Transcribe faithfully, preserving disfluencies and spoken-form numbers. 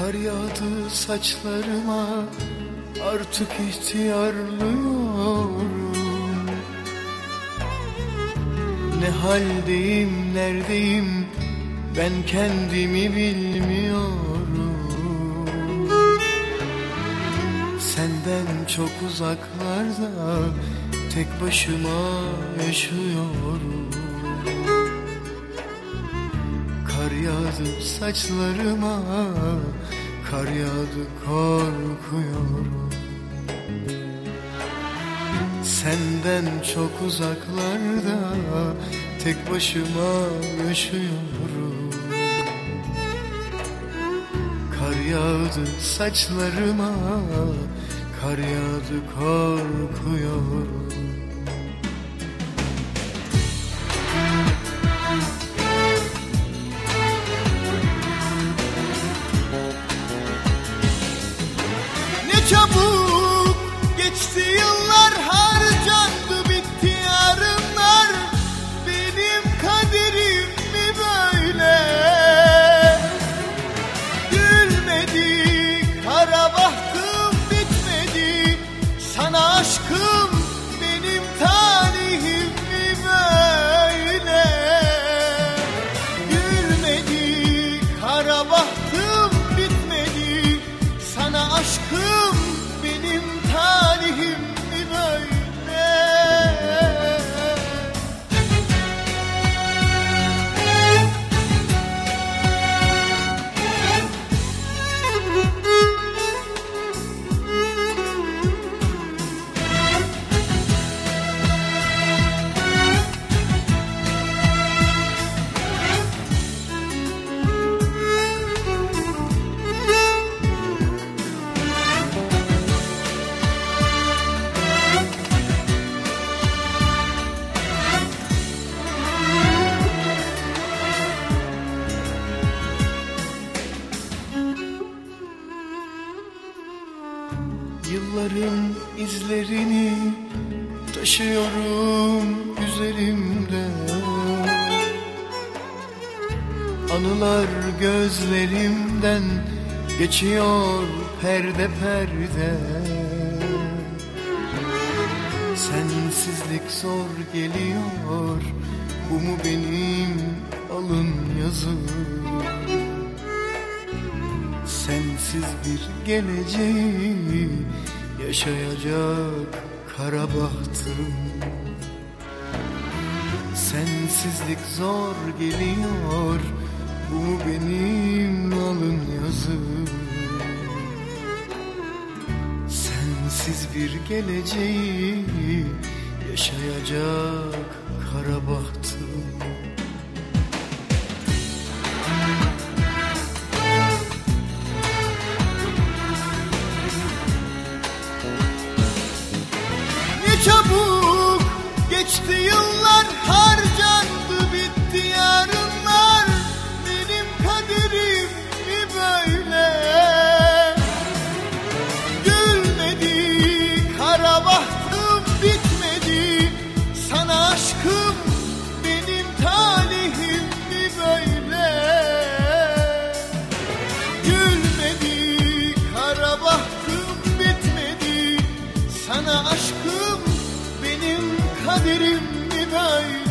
Kar yağdı saçlarıma, artık ihtiyarlıyorum. Ne haldeyim, neredeyim, ben kendimi bilmiyorum. Senden çok uzaklarda, tek başıma yaşıyorum. Kar yağdı saçlarıma, kar yağdı korkuyorum. Senden çok uzaklarda, tek başıma yaşıyorum. Kar yağdı saçlarıma, kar yağdı korkuyorum. Çabuk geçti yıllar, harcandı bitti yarınlar. Benim kaderim mi böyle? Gülmedi kara bahtım, bitmedi sana aşkım. Benim talihim mi böyle? Gülmedi kara bahtım, bitmedi sana aşkım. Benim talihim mi böyle? Yılların izlerini taşıyorum üzerimde. Anılar gözlerimden geçiyor perde perde. Sensizlik zor geliyor, bu mu benim alın yazım? Sensiz bir geleceği yaşayacak kara bahtım. Sensizlik zor geliyor, bu benim alın yazım. Sensiz bir geleceği yaşayacak kara bahtım. Çabuk geçti yıllar, harcandı bitti yarınlar. Benim kaderim mi böyle? Gülmedi kara bahtım, bitmedi sana aşkım. Benim talihim mi böyle? Gülmedi kara bahtım, bitmedi sana aşkım. Benim kaderim mi böyle?